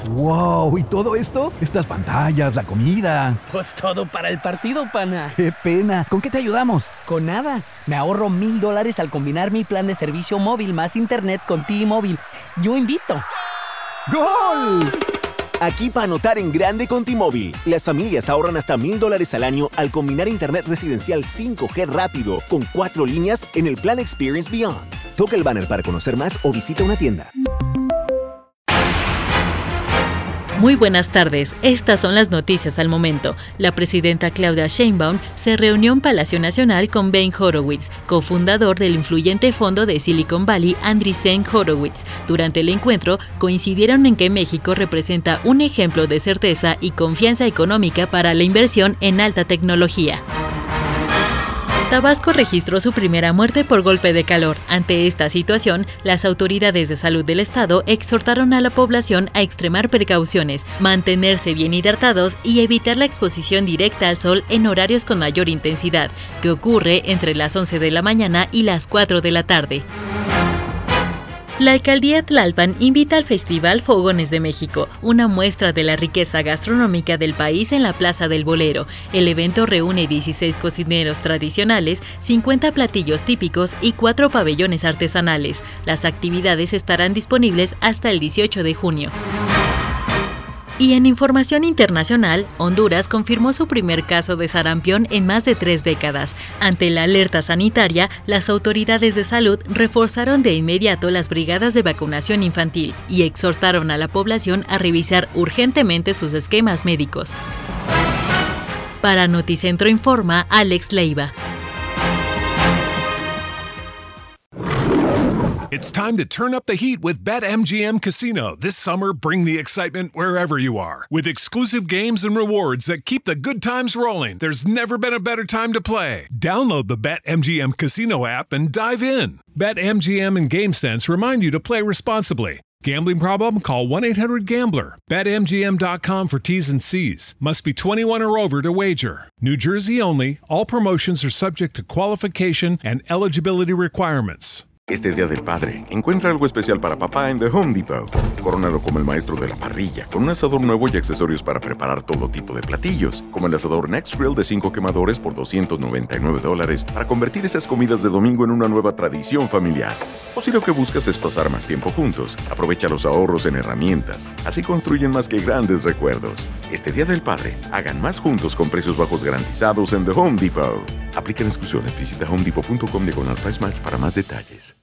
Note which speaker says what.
Speaker 1: ¡Wow! ¿Y todo esto? Estas pantallas, la comida.
Speaker 2: Pues todo para el partido, pana.
Speaker 1: ¡Qué pena! ¿Con qué te ayudamos?
Speaker 2: Con nada. Me ahorro $1,000 al combinar mi plan de servicio móvil más internet con T-Mobile. Yo invito.
Speaker 1: ¡Gol!
Speaker 3: Aquí para anotar en grande con T-Mobile. Las familias ahorran hasta $1,000 al año al combinar internet residencial 5G rápido con 4 líneas en el plan Experience Beyond. Toca el banner para conocer más o visita una tienda.
Speaker 4: Muy buenas tardes, estas son las noticias al momento. La presidenta Claudia Sheinbaum se reunió en Palacio Nacional con Ben Horowitz, cofundador del influyente fondo de Silicon Valley Andreessen Horowitz. Durante el encuentro, coincidieron en que México representa un ejemplo de certeza y confianza económica para la inversión en alta tecnología. Tabasco registró su primera muerte por golpe de calor. Ante esta situación, las autoridades de salud del estado exhortaron a la población a extremar precauciones, mantenerse bien hidratados y evitar la exposición directa al sol en horarios con mayor intensidad, que ocurre entre las 11 de la mañana y las 4 de la tarde. La alcaldía Tlalpan invita al Festival Fogones de México, una muestra de la riqueza gastronómica del país en la Plaza del Bolero. El evento reúne 16 cocineros tradicionales, 50 platillos típicos y 4 pabellones artesanales. Las actividades estarán disponibles hasta el 18 de junio. Y en información internacional, Honduras confirmó su primer caso de sarampión en más de 3 décadas. Ante la alerta sanitaria, las autoridades de salud reforzaron de inmediato las brigadas de vacunación infantil y exhortaron a la población a revisar urgentemente sus esquemas médicos. Para Noticentro Informa, Alex Leiva.
Speaker 5: It's time to turn up the heat with BetMGM Casino. This summer, bring the excitement wherever you are. With exclusive games and rewards that keep the good times rolling, there's never been a better time to play. Download the BetMGM Casino app and dive in. BetMGM and GameSense remind you to play responsibly. Gambling problem? Call 1-800-GAMBLER. BetMGM.com for T's and C's. Must be 21 or over to wager. New Jersey only. All promotions are subject to qualification and eligibility requirements.
Speaker 6: Este Día del Padre, encuentra algo especial para papá en The Home Depot. Corónalo como el maestro de la parrilla, con un asador nuevo y accesorios para preparar todo tipo de platillos, como el asador Next Grill de 5 quemadores por $299 para convertir esas comidas de domingo en una nueva tradición familiar. O si lo que buscas es pasar más tiempo juntos, aprovecha los ahorros en herramientas. Así construyen más que grandes recuerdos. Este Día del Padre, hagan más juntos con precios bajos garantizados en The Home Depot. Aplican exclusiones. Visita homedepot.com/price match para más detalles.